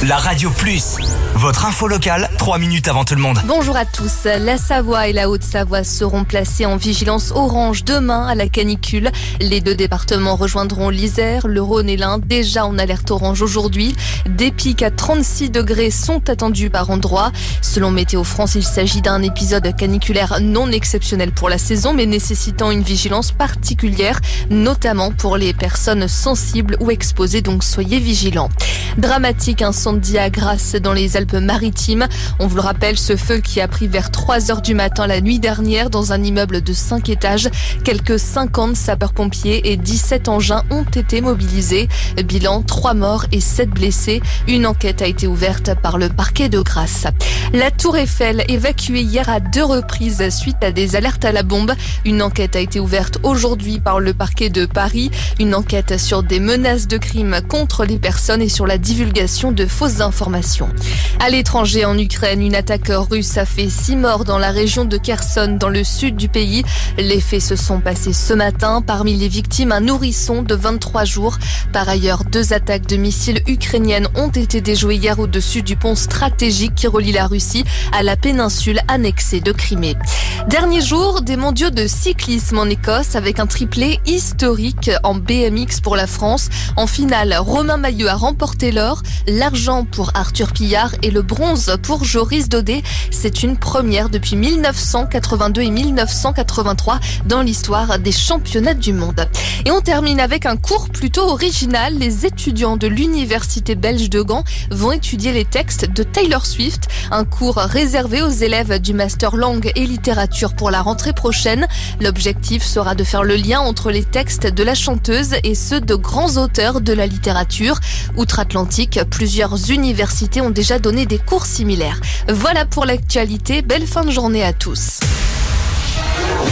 La Radio Plus, votre info locale, 3 minutes avant tout le monde. Bonjour à tous. La Savoie et la Haute-Savoie seront placés en vigilance orange demain à la canicule. Les deux départements rejoindront l'Isère, le Rhône et l'Ain, déjà en alerte orange aujourd'hui. Des pics à 36 degrés sont attendus par endroits. Selon Météo France, il s'agit d'un épisode caniculaire non exceptionnel pour la saison, mais nécessitant une vigilance particulière, notamment pour les personnes sensibles ou exposées, donc soyez vigilants. Dramatique incendie à Grasse dans les Alpes-Maritimes. On vous le rappelle, ce feu qui a pris vers 3h du matin la nuit dernière dans un immeuble de 5 étages. Quelques 50 sapeurs-pompiers et 17 engins ont été mobilisés. Bilan, 3 morts et 7 blessés. Une enquête a été ouverte par le parquet de Grasse. La Tour Eiffel évacuée hier à 2 reprises suite à des alertes à la bombe. Une enquête a été ouverte aujourd'hui par le parquet de Paris. Une enquête sur des menaces de crime contre les personnes et sur la divulgation de fausses informations. À l'étranger, en Ukraine, une attaque russe a fait 6 morts dans la région de Kherson, dans le sud du pays. Les faits se sont passés ce matin. Parmi les victimes, un nourrisson de 23 jours. Par ailleurs, 2 attaques de missiles ukrainiennes ont été déjouées hier au-dessus du pont stratégique qui relie la Russie à la péninsule annexée de Crimée. Dernier jour des mondiaux de cyclisme en Écosse avec un triplé historique en BMX pour la France. En finale, Romain Mailleux a remporté l'or, l'argent pour Arthur Pillard et le bronze pour Joris Daudet. C'est une première depuis 1982 et 1983 dans l'histoire des championnats du monde. Et on termine avec un cours plutôt original. Les étudiants de l'université belge de Gand vont étudier les textes de Taylor Swift. Un cours réservé aux élèves du master langue et littérature pour la rentrée prochaine. L'objectif sera de faire le lien entre les textes de la chanteuse et ceux de grands auteurs de la littérature. Outre-Atlantique, plusieurs universités ont déjà donné des cours similaires. Voilà pour l'actualité. Belle fin de journée à tous.